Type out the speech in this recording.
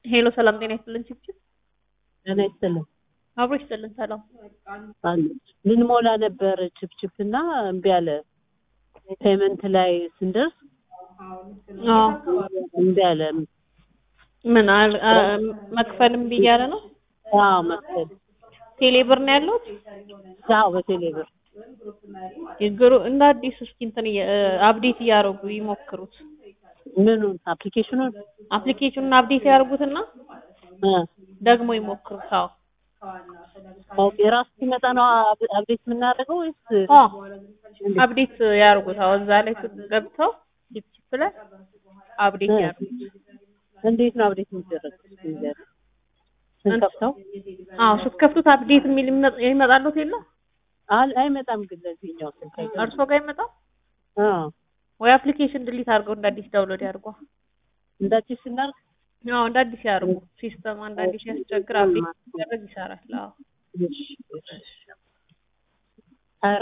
ሄሎ ሰላም ጤና ይስጥልን ችግር ጤና ይስጥልን አብሮ ይስጥልን ሰላም አለ ምን ሞላ ነበር ችፕችፕና እምቢ አለ ፔመንት ላይ ስንደርስ እምቢ አለ ምን መክፈልም ቢያለ ነው መክፈል ቴሌብር ነው ያለው በቴሌብር ይግሩ እንደ አዲስ እስኪ እንትን አፕዴት ያደርጉ ይሞክሩት ምኑን አፕሊኬሽኑን አፕዴት ያደርጉትና ደግሞ ይሞክሩት የራሱ ሲመጣ ነው አፕዴት የምናደርገው ወይስ አፕዴት ያደርጉት እዛ ላይ ገብተው ቺፕ ላይ አፕዴት ያደርጉት እንዴት ነው አፕዴት የሚደረገው ስንከፍተው ስትከፍቱት አፕዴት የሚል ይመጣልዎት የለ አይመጣም ግን ለዚህኛው ስልክ እርሶ ጋር ይመጣል ወይ አፕሊኬሽን ዲሊት አድርገው እንደ አዲስ ዳውንሎድ ያድርጉ እንደ አዲስ እናድርግ እንደ አዲስ ያድርጉ ሲስተም አንድ አዲስ ያስቸግራል አፕዴት ያደርግ ይሰራል